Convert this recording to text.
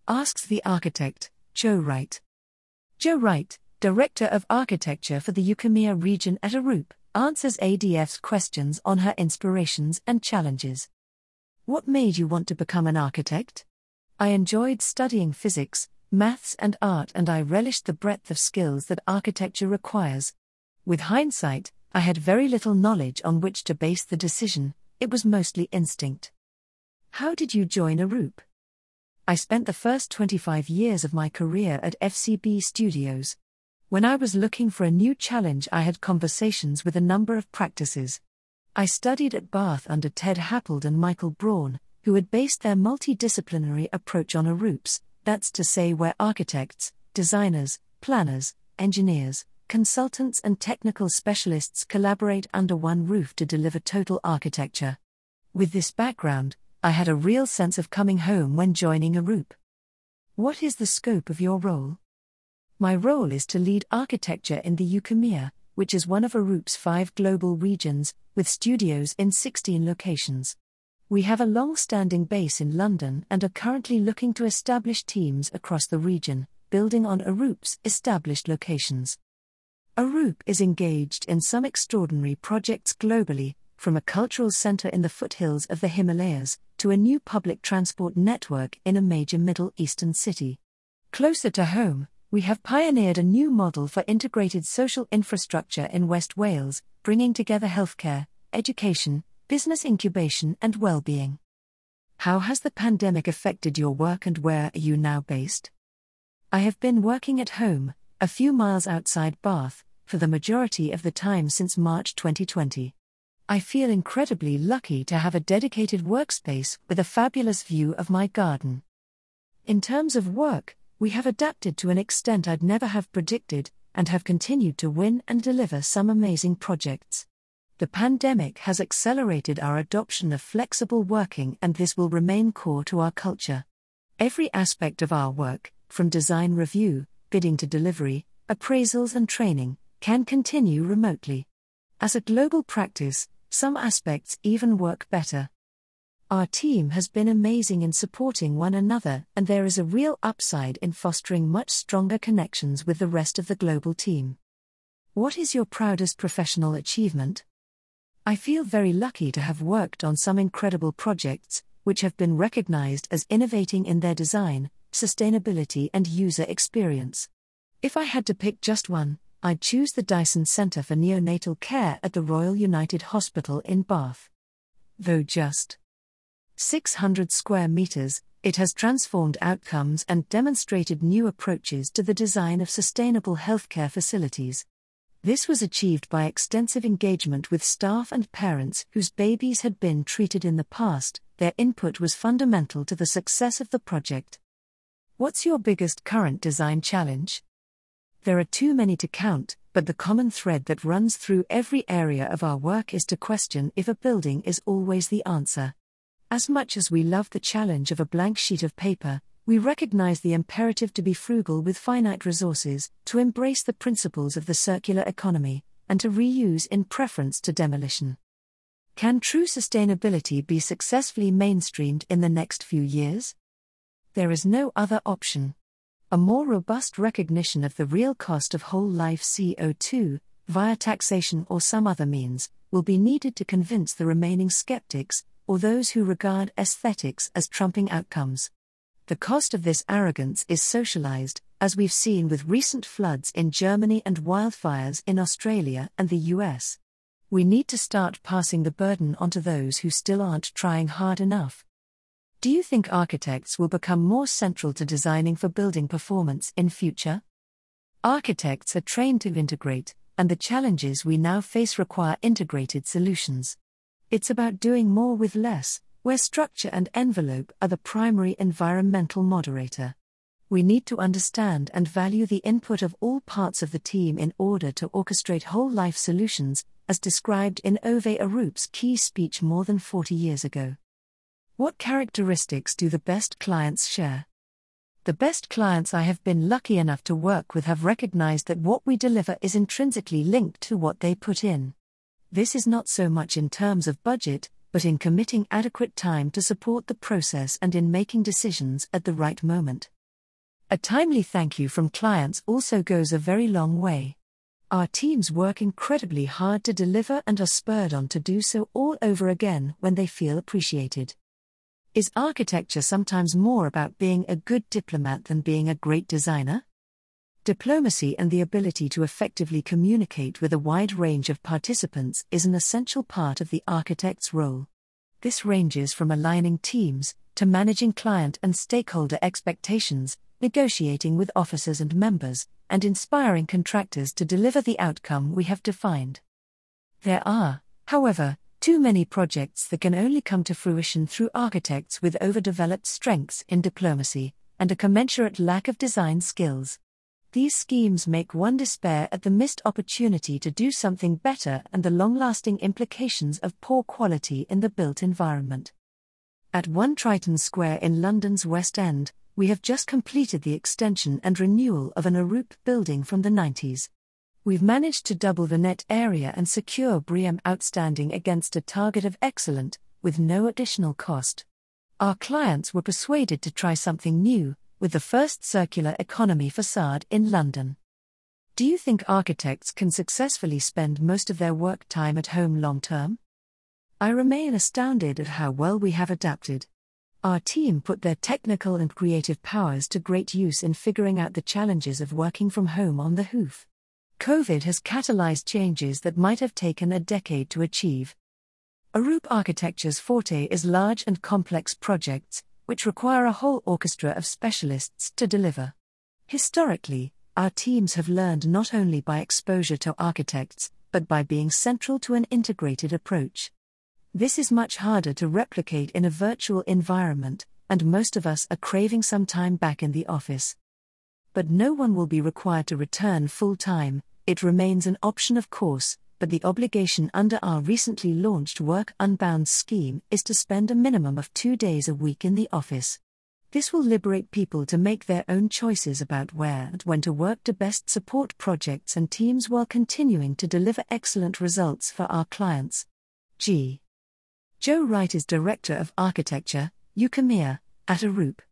asks the architect, Joe Wright. Joe Wright, Director of Architecture for the Ukiah region at Arup, answers ADF's questions on her inspirations and challenges. What made you want to become an architect? I enjoyed studying physics, maths and art, and I relished the breadth of skills that architecture requires. With hindsight, I had very little knowledge on which to base the decision. It was mostly instinct. How did you join Arup? I spent the first 25 years of my career at FCB Studios. When I was looking for a new challenge, I had conversations with a number of practices. I studied at Bath under Ted Happold and Michael Braun, who had based their multidisciplinary approach on Arup's, that's to say where architects, designers, planners, engineers, consultants and technical specialists collaborate under one roof to deliver total architecture. With this background, I had a real sense of coming home when joining Arup. What is the scope of your role? My role is to lead architecture in the Ukiah, which is one of Arup's 5 global regions, with studios in 16 locations. We have a long-standing base in London and are currently looking to establish teams across the region, building on Arup's established locations. Arup is engaged in some extraordinary projects globally, from a cultural center in the foothills of the Himalayas, to a new public transport network in a major Middle Eastern city. Closer to home, we have pioneered a new model for integrated social infrastructure in West Wales, bringing together healthcare, education, business incubation and well-being. How has the pandemic affected your work and where are you now based? I have been working at home, a few miles outside Bath, for the majority of the time since March 2020. I feel incredibly lucky to have a dedicated workspace with a fabulous view of my garden. In terms of work, we have adapted to an extent I'd never have predicted, and have continued to win and deliver some amazing projects. The pandemic has accelerated our adoption of flexible working, and this will remain core to our culture. Every aspect of our work, from design review, bidding to delivery, appraisals and training, can continue remotely. As a global practice, some aspects even work better. Our team has been amazing in supporting one another, and there is a real upside in fostering much stronger connections with the rest of the global team. What is your proudest professional achievement? I feel very lucky to have worked on some incredible projects, which have been recognized as innovating in their design, sustainability and user experience. If I had to pick just one, I'd choose the Dyson Centre for Neonatal Care at the Royal United Hospital in Bath. Though just 600 square meters, it has transformed outcomes and demonstrated new approaches to the design of sustainable healthcare facilities. This was achieved by extensive engagement with staff and parents whose babies had been treated in the past. Their input was fundamental to the success of the project. What's your biggest current design challenge? There are too many to count, but the common thread that runs through every area of our work is to question if a building is always the answer. As much as we love the challenge of a blank sheet of paper, we recognize the imperative to be frugal with finite resources, to embrace the principles of the circular economy, and to reuse in preference to demolition. Can true sustainability be successfully mainstreamed in the next few years? There is no other option. A more robust recognition of the real cost of whole-life CO2, via taxation or some other means, will be needed to convince the remaining skeptics, or those who regard aesthetics as trumping outcomes. The cost of this arrogance is socialized, as we've seen with recent floods in Germany and wildfires in Australia and the US. We need to start passing the burden onto those who still aren't trying hard enough. Do you think architects will become more central to designing for building performance in future? Architects are trained to integrate, and the challenges we now face require integrated solutions. It's about doing more with less, where structure and envelope are the primary environmental moderator. We need to understand and value the input of all parts of the team in order to orchestrate whole-life solutions, as described in Ove Arup's key speech more than 40 years ago. What characteristics do the best clients share? The best clients I have been lucky enough to work with have recognized that what we deliver is intrinsically linked to what they put in. This is not so much in terms of budget, but in committing adequate time to support the process and in making decisions at the right moment. A timely thank you from clients also goes a very long way. Our teams work incredibly hard to deliver and are spurred on to do so all over again when they feel appreciated. Is architecture sometimes more about being a good diplomat than being a great designer? Diplomacy and the ability to effectively communicate with a wide range of participants is an essential part of the architect's role. This ranges from aligning teams, to managing client and stakeholder expectations, negotiating with officers and members, and inspiring contractors to deliver the outcome we have defined. There are, however, too many projects that can only come to fruition through architects with overdeveloped strengths in diplomacy, and a commensurate lack of design skills. These schemes make one despair at the missed opportunity to do something better and the long-lasting implications of poor quality in the built environment. At 1 Triton Square in London's West End, we have just completed the extension and renewal of an Arup building from the 90s. We've managed to double the net area and secure BREEAM Outstanding against a target of Excellent, with no additional cost. Our clients were persuaded to try something new, with the first circular economy facade in London. Do you think architects can successfully spend most of their work time at home long-term? I remain astounded at how well we have adapted. Our team put their technical and creative powers to great use in figuring out the challenges of working from home on the hoof. COVID has catalyzed changes that might have taken a decade to achieve. Arup Architecture's forte is large and complex projects, which require a whole orchestra of specialists to deliver. Historically, our teams have learned not only by exposure to architects, but by being central to an integrated approach. This is much harder to replicate in a virtual environment, and most of us are craving some time back in the office. But no one will be required to return full-time. It remains an option, of course, but the obligation under our recently launched Work Unbound scheme is to spend a minimum of 2 days a week in the office. This will liberate people to make their own choices about where and when to work to best support projects and teams while continuing to deliver excellent results for our clients. Joe Wright is Director of Architecture, UKMIA, at Arup.